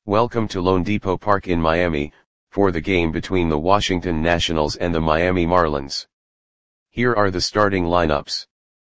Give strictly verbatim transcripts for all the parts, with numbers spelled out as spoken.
Welcome to loanDepot Park in Miami, for the game between the Washington Nationals and the Miami Marlins. Here are the starting lineups.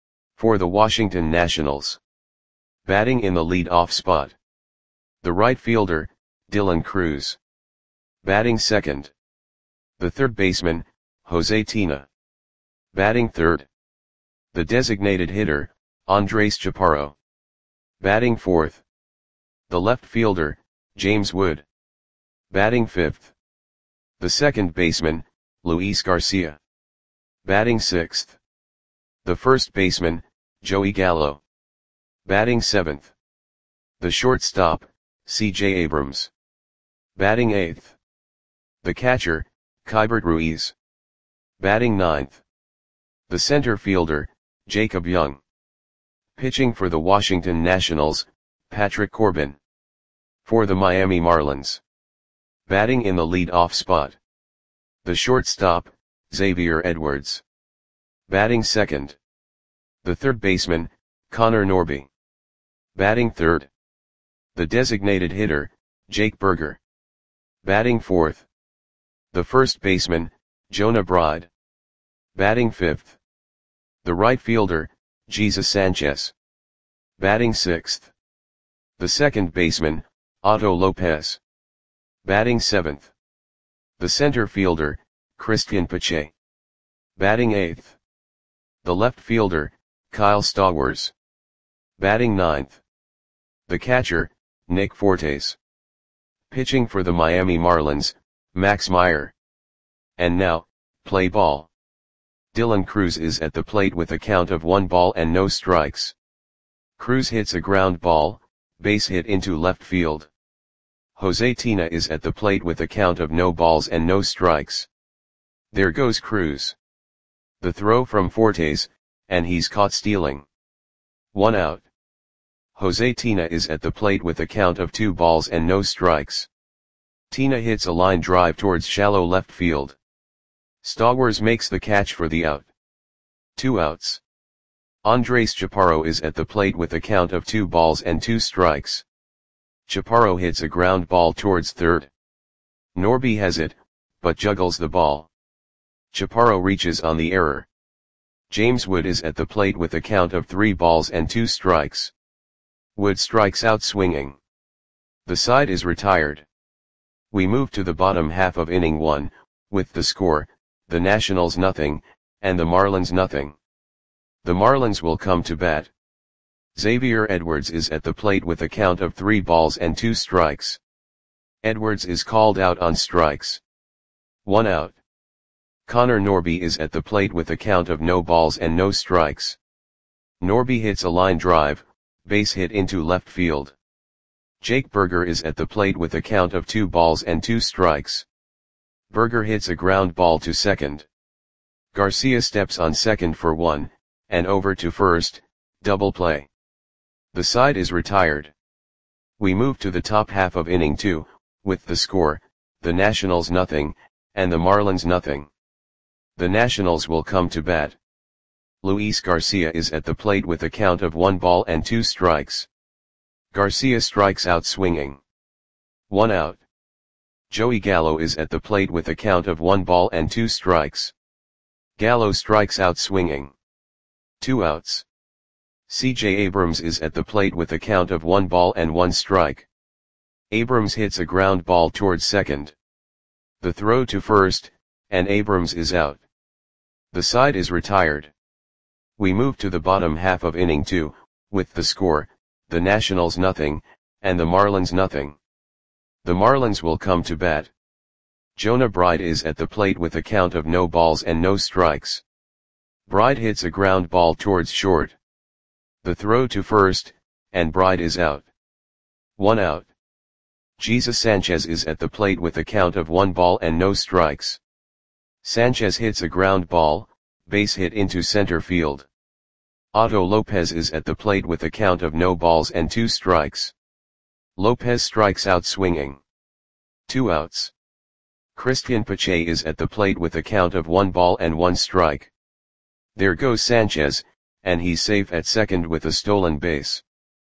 For the Washington Nationals. Batting in the lead-off spot. The right fielder, Dylan Crews. Batting second. The third baseman, Jose Tena. Batting third. The designated hitter, Andres Chaparro. Batting fourth. The left fielder, James Wood. Batting fifth. The second baseman, Luis Garcia. Batting sixth. The first baseman, Joey Gallo. Batting seventh. The shortstop, C J Abrams. Batting eighth. The catcher, Keibert Ruiz. Batting ninth. The center fielder, Jacob Young. Pitching for the Washington Nationals, Patrick Corbin. For the Miami Marlins. Batting in the lead-off spot. The shortstop, Xavier Edwards. Batting second. The third baseman, Connor Norby. Batting third. The designated hitter, Jake Burger. Batting fourth. The first baseman, Jonah Bride. Batting fifth. The right fielder, Jesus Sanchez. Batting sixth. The second baseman, Otto Lopez. Batting seventh. The center fielder, Cristian Pache. Batting eighth. The left fielder, Kyle Stowers. Batting ninth. The catcher, Nick Fortes. Pitching for the Miami Marlins, Max Meyer. And now, play ball. Dylan Crews is at the plate with a count of one ball and no strikes. Crews hits a ground ball, base hit into left field. Jose Tena is at the plate with a count of no balls and no strikes. There goes Crews. The throw from Fortes, and he's caught stealing. One out. Jose Tena is at the plate with a count of two balls and no strikes. Tena hits a line drive towards shallow left field. Stowers makes the catch for the out. Two outs. Andres Chaparro is at the plate with a count of two balls and two strikes. Chaparro hits a ground ball towards third. Norby has it, but juggles the ball. Chaparro reaches on the error. James Wood is at the plate with a count of three balls and two strikes. Wood strikes out swinging. The side is retired. We move to the bottom half of inning one, with the score, the Nationals nothing, and the Marlins nothing. The Marlins will come to bat. Xavier Edwards is at the plate with a count of three balls and two strikes. Edwards is called out on strikes. One out. Connor Norby is at the plate with a count of no balls and no strikes. Norby hits a line drive, base hit into left field. Jake Burger is at the plate with a count of two balls and two strikes. Burger hits a ground ball to second. Garcia steps on second for one, and over to first, double play. The side is retired. We move to the top half of inning two, with the score, the Nationals nothing, and the Marlins nothing. The Nationals will come to bat. Luis Garcia is at the plate with a count of one ball and two strikes. Garcia strikes out swinging. One out. Joey Gallo is at the plate with a count of one ball and two strikes. Gallo strikes out swinging. Two outs. C J Abrams is at the plate with a count of one ball and one strike. Abrams hits a ground ball towards second. The throw to first, and Abrams is out. The side is retired. We move to the bottom half of inning two, with the score, the Nationals nothing, and the Marlins nothing. The Marlins will come to bat. Jonah Bride is at the plate with a count of no balls and no strikes. Bride hits a ground ball towards short. The throw to first, and Bride is out. One out. Jesus Sanchez is at the plate with a count of one ball and no strikes. Sanchez hits a ground ball, base hit into center field. Otto Lopez is at the plate with a count of no balls and two strikes. Lopez strikes out swinging. Two outs. Cristian Pache is at the plate with a count of one ball and one strike. There goes Sanchez, and he's safe at second with a stolen base.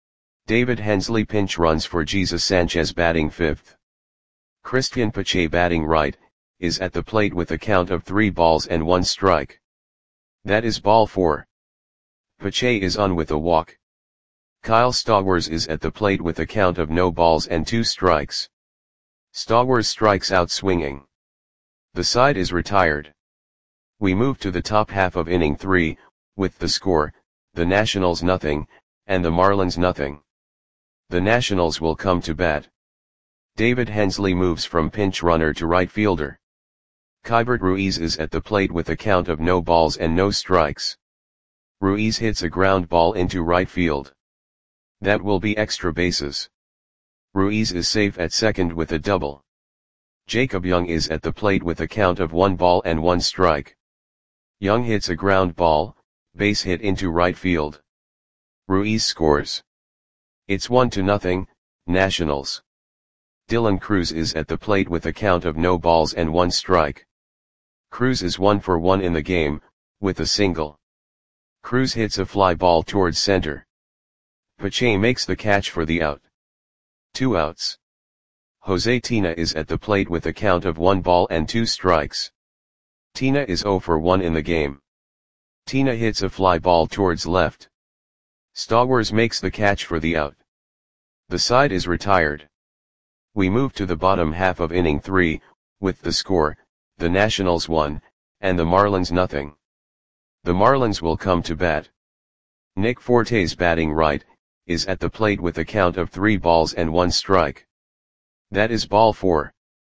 David Hensley pinch runs for Jesus Sanchez batting fifth. Christian Pache batting right, is at the plate with a count of three balls and one strike. That is ball four. Pache is on with a walk. Kyle Stowers is at the plate with a count of no balls and two strikes. Stowers strikes out swinging. The side is retired. We move to the top half of inning three, with the score, the Nationals nothing, and the Marlins nothing. The Nationals will come to bat. David Hensley moves from pinch runner to right fielder. Keibert Ruiz is at the plate with a count of no balls and no strikes. Ruiz hits a ground ball into right field. That will be extra bases. Ruiz is safe at second with a double. Jacob Young is at the plate with a count of one ball and one strike. Young hits a ground ball, base hit into right field. Ruiz scores. It's one to nothing, Nationals. Dylan Cruz is at the plate with a count of no balls and one strike. Cruz is one for one in the game, with a single. Cruz hits a fly ball towards center. Pache makes the catch for the out. Two outs. Jose Tina is at the plate with a count of one ball and two strikes. Tina is zero for one in the game. Tina hits a fly ball towards left. Stowers makes the catch for the out. The side is retired. We move to the bottom half of inning three, with the score, the Nationals one, and the Marlins nothing. The Marlins will come to bat. Nick Fortes batting right, is at the plate with a count of three balls and one strike. That is ball four.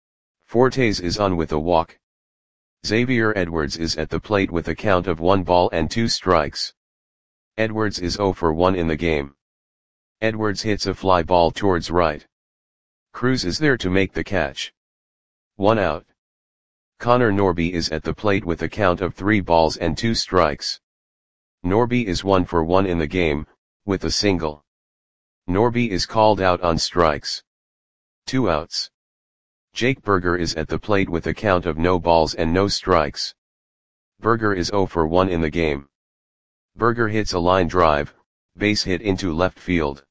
Fortes is on with a walk. Xavier Edwards is at the plate with a count of one ball and two strikes. Edwards is zero for one in the game. Edwards hits a fly ball towards right. Cruz is there to make the catch. One out. Connor Norby is at the plate with a count of three balls and two strikes. Norby is one for one in the game, with a single. Norby is called out on strikes. Two outs. Jake Burger is at the plate with a count of no balls and no strikes. Burger is zero for one in the game. Burger hits a line drive, base hit into left field.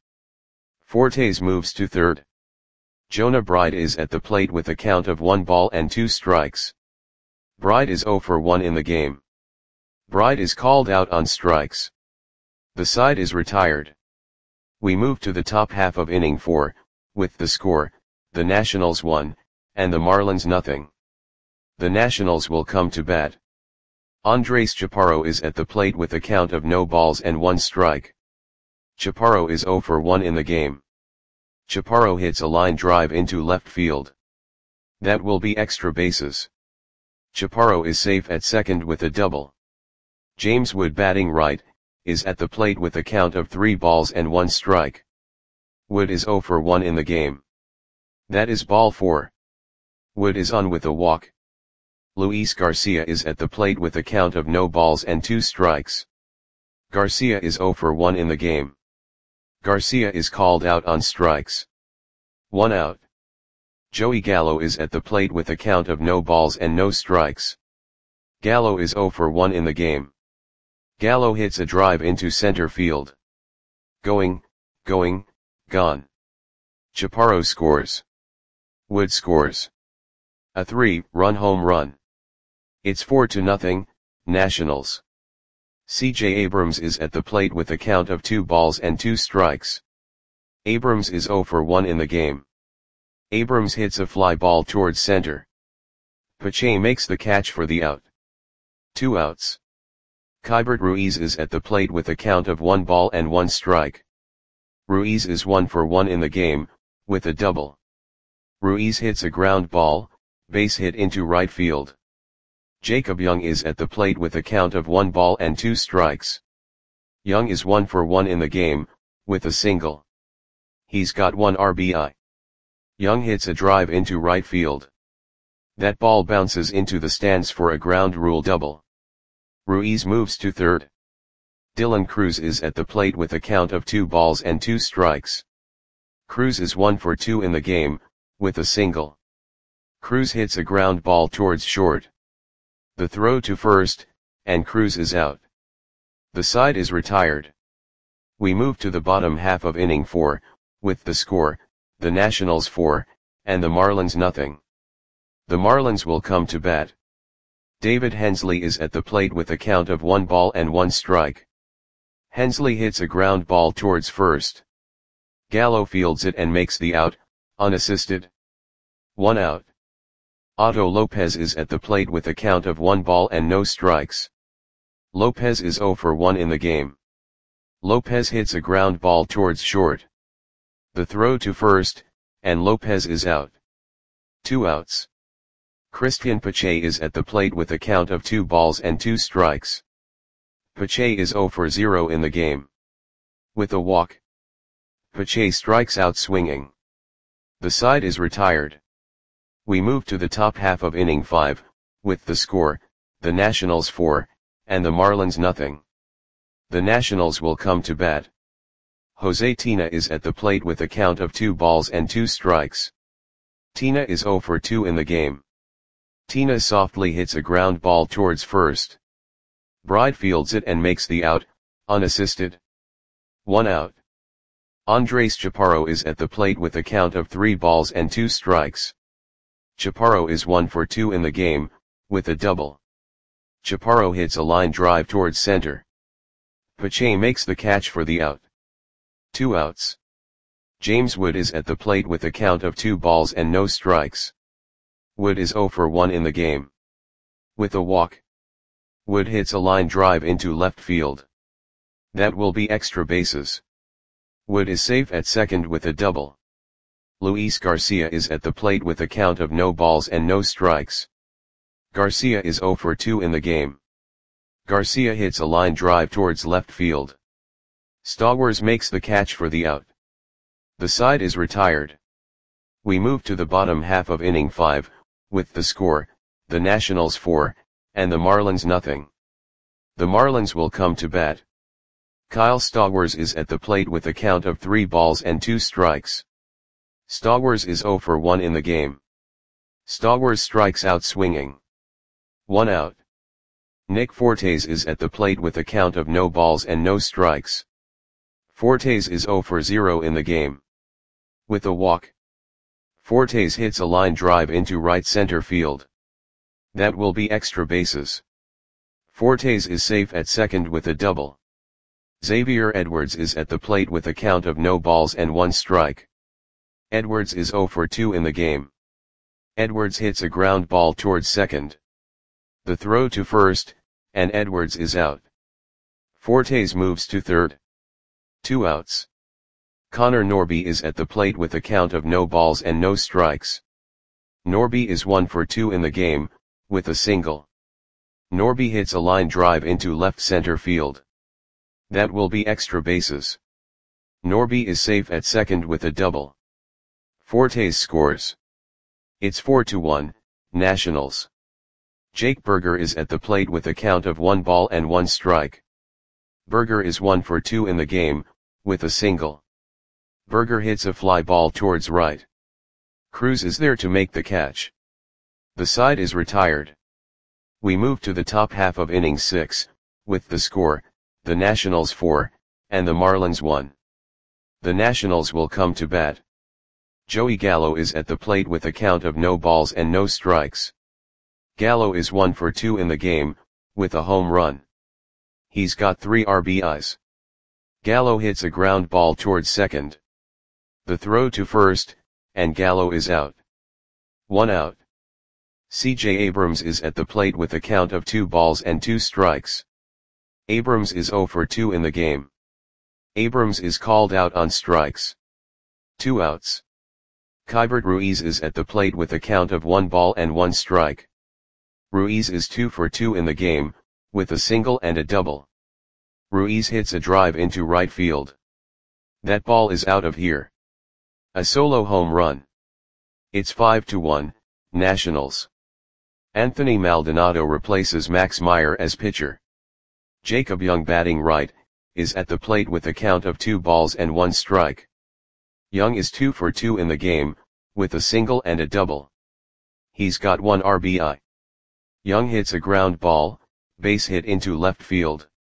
Fortes moves to third. Jonah Bride is at the plate with a count of one ball and two strikes. Bride is zero for one in the game. Bride is called out on strikes. The side is retired. We move to the top half of inning four, with the score, the Nationals one, and the Marlins nothing. The Nationals will come to bat. Andres Chaparro is at the plate with a count of no balls and one strike. Chaparro is zero for one in the game. Chaparro hits a line drive into left field. That will be extra bases. Chaparro is safe at second with a double. James Wood batting right, is at the plate with a count of three balls and one strike. Wood is zero for one in the game. That is ball four. Wood is on with a walk. Luis Garcia is at the plate with a count of no balls and two strikes. Garcia is zero for one in the game. Garcia is called out on strikes. One out. Joey Gallo is at the plate with a count of no balls and no strikes. Gallo is zero for one in the game. Gallo hits a drive into center field. Going, going, gone. Chaparro scores. Wood scores. A three-run home run. It's four to nothing, Nationals. C J Abrams is at the plate with a count of two balls and two strikes. Abrams is zero for one in the game. Abrams hits a fly ball towards center. Pache makes the catch for the out. Two outs. Keibert Ruiz is at the plate with a count of one ball and one strike. Ruiz is one for one in the game, with a double. Ruiz hits a ground ball, base hit into right field. Jacob Young is at the plate with a count of one ball and two strikes. Young is one for one in the game, with a single. He's got one R B I. Young hits a drive into right field. That ball bounces into the stands for a ground rule double. Ruiz moves to third. Dylan Cruz is at the plate with a count of two balls and two strikes. Cruz is one for two in the game, with a single. Cruz hits a ground ball towards short. The throw to first, and Cruz is out. The side is retired. We move to the bottom half of inning four, with the score, the Nationals four, and the Marlins nothing. The Marlins will come to bat. David Hensley is at the plate with a count of one ball and one strike. Hensley hits a ground ball towards first. Gallo fields it and makes the out, unassisted. One out. Otto Lopez is at the plate with a count of one ball and no strikes. Lopez is zero for one in the game. Lopez hits a ground ball towards short. The throw to first, and Lopez is out. Two outs. Christian Pache is at the plate with a count of two balls and two strikes. Pache is zero for zero in the game. With a walk, Pache strikes out swinging. The side is retired. We move to the top half of inning five, with the score, the Nationals four, and the Marlins nothing. The Nationals will come to bat. Jose Tina is at the plate with a count of two balls and two strikes. Tina is zero for two in the game. Tina softly hits a ground ball towards first. Bride fields it and makes the out, unassisted. One out. Andres Chaparro is at the plate with a count of three balls and two strikes. Chaparro is one for two in the game, with a double. Chaparro hits a line drive towards center. Pache makes the catch for the out. Two outs. James Wood is at the plate with a count of two balls and no strikes. Wood is zero for one in the game. With a walk, Wood hits a line drive into left field. That will be extra bases. Wood is safe at second with a double. Luis Garcia is at the plate with a count of no balls and no strikes. Garcia is zero for two in the game. Garcia hits a line drive towards left field. Stowers makes the catch for the out. The side is retired. We move to the bottom half of inning five, with the score, the Nationals four, and the Marlins nothing. The Marlins will come to bat. Kyle Stowers is at the plate with a count of three balls and two strikes. Stowers is zero for one in the game. Stowers strikes out swinging. One out. Nick Fortes is at the plate with a count of no balls and no strikes. Fortes is zero for zero in the game. With a walk, Fortes hits a line drive into right center field. That will be extra bases. Fortes is safe at second with a double. Xavier Edwards is at the plate with a count of no balls and one strike. Edwards is zero for two in the game. Edwards hits a ground ball towards second. The throw to first, and Edwards is out. Fortes moves to third. Two outs. Connor Norby is at the plate with a count of no balls and no strikes. Norby is one for two in the game, with a single. Norby hits a line drive into left center field. That will be extra bases. Norby is safe at second with a double. Fortes scores. It's four to one, Nationals. Jake Burger is at the plate with a count of one ball and one strike. Burger is one for two in the game, with a single. Burger hits a fly ball towards right. Cruz is there to make the catch. The side is retired. We move to the top half of inning six, with the score, the Nationals four, and the Marlins one. The Nationals will come to bat. Joey Gallo is at the plate with a count of no balls and no strikes. Gallo is one for two in the game, with a home run. He's got three R B Is. Gallo hits a ground ball towards second. The throw to first, and Gallo is out. One out. C J Abrams is at the plate with a count of two balls and two strikes. Abrams is zero for two in the game. Abrams is called out on strikes. Two outs. Keibert Ruiz is at the plate with a count of one ball and one strike. Ruiz is two for two in the game, with a single and a double. Ruiz hits a drive into right field. That ball is out of here. A solo home run. It's five to one, Nationals. Anthony Maldonado replaces Max Meyer as pitcher. Jacob Young, batting right, is at the plate with a count of two balls and one strike. Young is two for two in the game, with a single and a double. He's got one R B I. Young hits a ground ball, base hit into left field.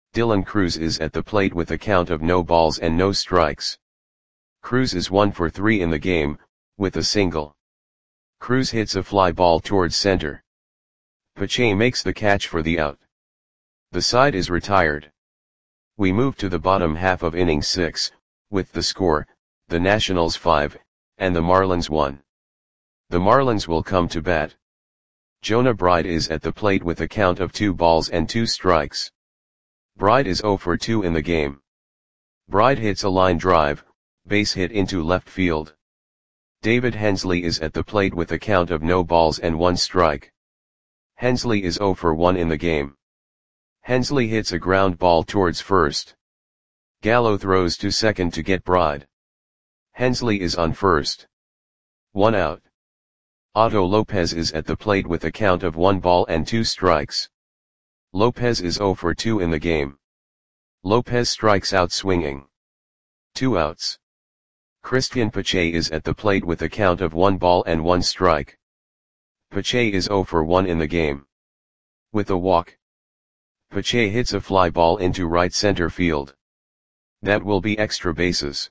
Dylan Cruz is at the plate with a count of no balls and no strikes. Cruz is one for three in the game, with a single. Cruz hits a fly ball towards center. Pache makes the catch for the out. The side is retired. We move to the bottom half of inning six, with the score, the Nationals five, and the Marlins one. The Marlins will come to bat. Jonah Bride is at the plate with a count of two balls and two strikes. Bride is zero for two in the game. Bride hits a line drive, base hit into left field. David Hensley is at the plate with a count of no balls and one strike. Hensley is zero for one in the game. Hensley hits a ground ball towards first. Gallo throws to second to get Bride. Hensley is on first. One out. Otto Lopez is at the plate with a count of one ball and two strikes. Lopez is zero for two in the game. Lopez strikes out swinging. Two outs. Christian Pache is at the plate with a count of one ball and one strike. Pache is zero for one in the game. With a walk. Pache hits a fly ball into right center field. That will be extra bases.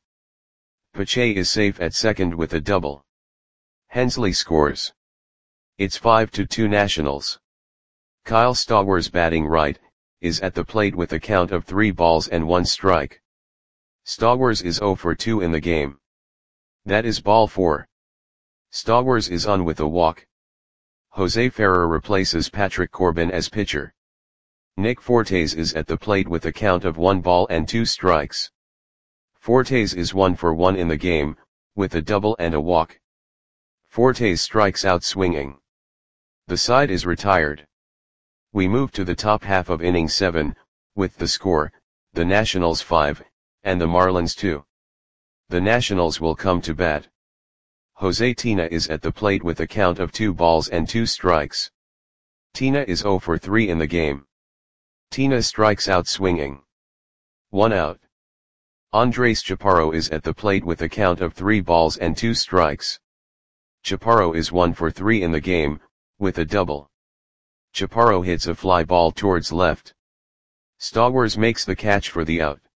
Pache is safe at second with a double. Hensley scores. It's five to two Nationals. Kyle Stowers, batting right, is at the plate with a count of three balls and one strike. Stowers is zero for two in the game. That is ball four. Stowers is on with a walk. Jose Ferrer replaces Patrick Corbin as pitcher. Nick Fortes is at the plate with a count of one ball and two strikes. Fortes is one for one in the game, with a double and a walk. Fortes strikes out swinging. The side is retired. We move to the top half of inning seven, with the score, the Nationals five, and the Marlins two. The Nationals will come to bat. Jose Tina is at the plate with a count of two balls and two strikes. Tina is zero for three in the game. Tina strikes out swinging. One out. Andres Chaparro is at the plate with a count of three balls and two strikes. Chaparro is one for three in the game, with a double. Chaparro hits a fly ball towards left. Stowers makes the catch for the out.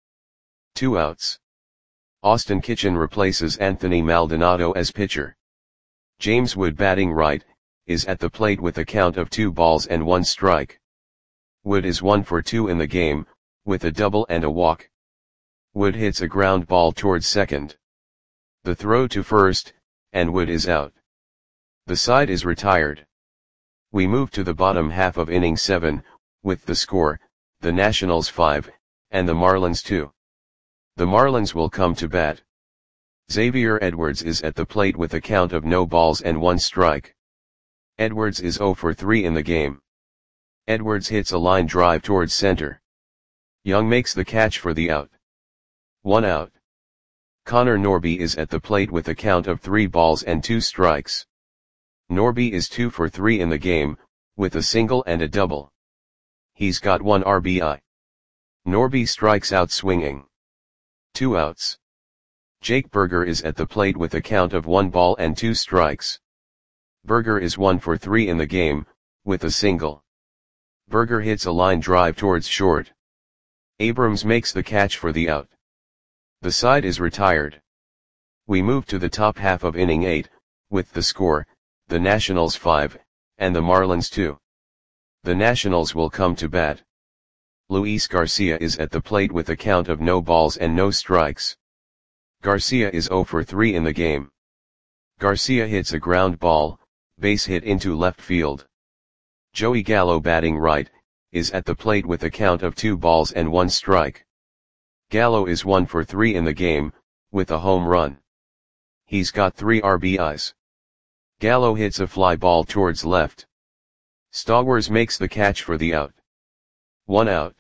Two outs. Austin Kitchen replaces Anthony Maldonado as pitcher. James Wood, batting right, is at the plate with a count of two balls and one strike. Wood is one for two in the game, with a double and a walk. Wood hits a ground ball towards second. The throw to first, and Wood is out. The side is retired. We move to the bottom half of inning seven, with the score, the Nationals five, and the Marlins two. The Marlins will come to bat. Xavier Edwards is at the plate with a count of no balls and one strike. Edwards is zero for three in the game. Edwards hits a line drive towards center. Young makes the catch for the out. One out. Connor Norby is at the plate with a count of three balls and two strikes. Norby is two for three in the game, with a single and a double. He's got one R B I. Norby strikes out swinging. Two outs. Jake Burger is at the plate with a count of one ball and two strikes. Burger is one for three in the game, with a single. Burger hits a line drive towards short. Abrams makes the catch for the out. The side is retired. We move to the top half of inning eight, with the score, the Nationals five, and the Marlins two. The Nationals will come to bat. Luis Garcia is at the plate with a count of no balls and no strikes. Garcia is zero for three in the game. Garcia hits a ground ball, base hit into left field. Joey Gallo, batting right, is at the plate with a count of two balls and one strike. Gallo is one for three in the game, with a home run. He's got three R B Is. Gallo hits a fly ball towards left. Stowers makes the catch for the out. One out.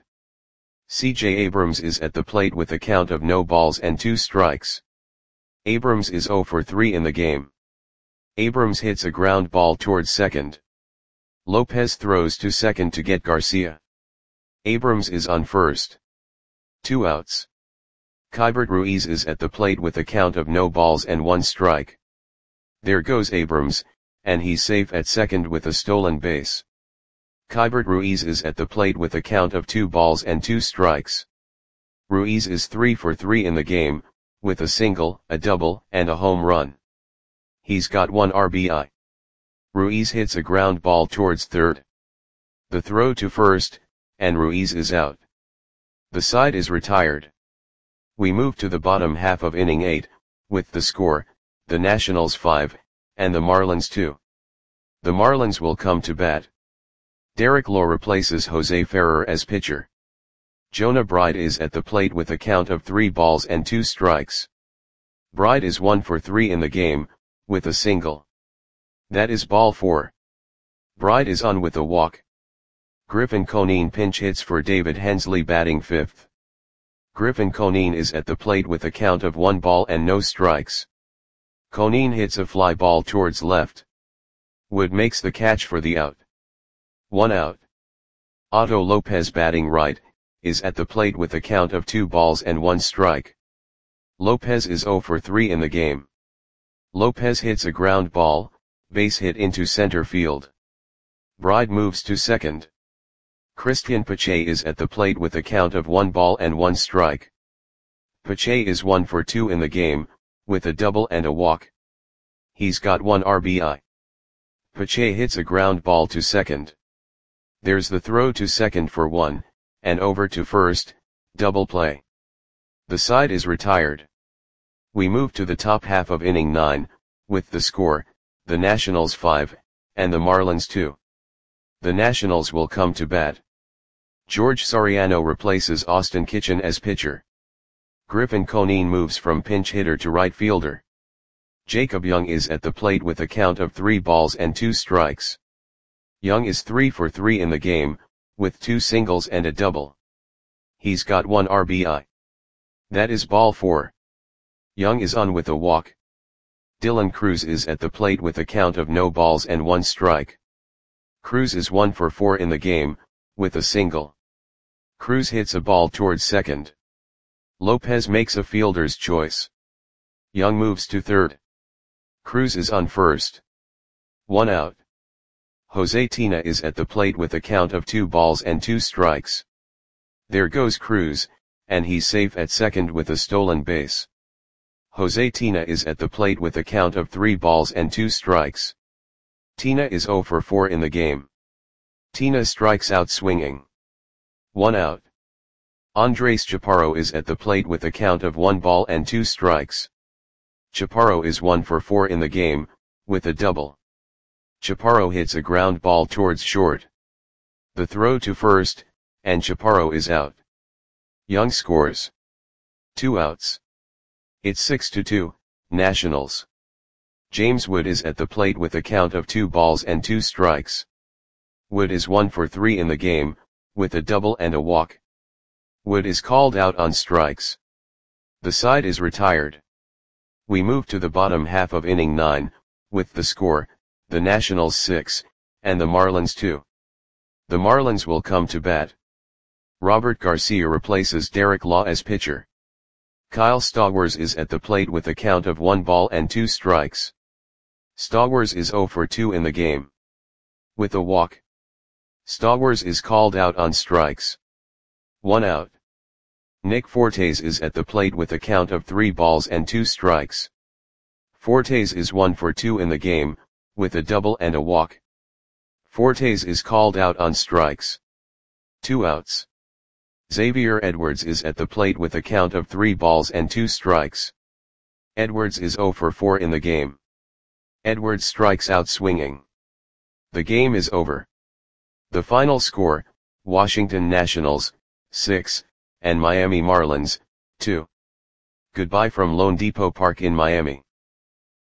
C J Abrams is at the plate with a count of no balls and two strikes. Abrams is zero for three in the game. Abrams hits a ground ball towards second. Lopez throws to second to get Garcia. Abrams is on first. Two outs. Keibert Ruiz is at the plate with a count of no balls and one strike. There goes Abrams, and he's safe at second with a stolen base. Keibert Ruiz is at the plate with a count of two balls and two strikes. Ruiz is three for three in the game, with a single, a double, and a home run. He's got one R B I. Ruiz hits a ground ball towards third. The throw to first, and Ruiz is out. The side is retired. We move to the bottom half of inning eight, with the score, the Nationals five, and the Marlins two. The Marlins will come to bat. Derek Law replaces Jose Ferrer as pitcher. Jonah Bride is at the plate with a count of three balls and two strikes. Bride is one for three in the game, with a single. That is ball four. Bride is on with a walk. Griffin Conine pinch hits for David Hensley batting fifth. Griffin Conine is at the plate with a count of one ball and no strikes. Conine hits a fly ball towards left. Wood makes the catch for the out. One out. Otto Lopez batting right, is at the plate with a count of two balls and one strike. Lopez is zero for three in the game. Lopez hits a ground ball, base hit into center field. Bride moves to second. Christian Pache is at the plate with a count of one ball and one strike. Pache is one for two in the game, with a double and a walk. He's got one R B I. Pache hits a ground ball to second. There's the throw to second for one, and over to first, double play. The side is retired. We move to the top half of inning nine, with the score, the Nationals five, and the Marlins two. The Nationals will come to bat. George Soriano replaces Austin Kitchen as pitcher. Griffin Conine moves from pinch hitter to right fielder. Jacob Young is at the plate with a count of three balls and two strikes. Young is three for three in the game, with two singles and a double. He's got one R B I. That is ball four. Young is on with a walk. Dylan Cruz is at the plate with a count of no balls and one strike. Cruz is one for four in the game, with a single. Cruz hits a ball towards second. Lopez makes a fielder's choice. Young moves to third. Cruz is on first. One out. Jose Tina is at the plate with a count of two balls and two strikes. There goes Cruz, and he's safe at second with a stolen base. Jose Tina is at the plate with a count of three balls and two strikes. Tina is zero for four in the game. Tina strikes out swinging. One out. Andres Chaparro is at the plate with a count of one ball and two strikes. Chaparro is one for four in the game, with a double. Chaparro hits a ground ball towards short. The throw to first, and Chaparro is out. Young scores. Two outs. It's six to two, Nationals. James Wood is at the plate with a count of two balls and two strikes. Wood is one for three in the game, with a double and a walk. Wood is called out on strikes. The side is retired. We move to the bottom half of inning nine, with the score, the Nationals six, and the Marlins two. The Marlins will come to bat. Robert Garcia replaces Derek Law as pitcher. Kyle Stowers is at the plate with a count of one ball and two strikes. Stowers is zero for two in the game. With a walk. Stowers is called out on strikes. One out. Nick Fortes is at the plate with a count of three balls and two strikes. Fortes is one for two in the game, with a double and a walk. Fortes is called out on strikes. Two outs. Xavier Edwards is at the plate with a count of three balls and two strikes. Edwards is zero for four in the game. Edwards strikes out swinging. The game is over. The final score, Washington Nationals, six, and Miami Marlins, two. Goodbye from Lone Depot Park in Miami.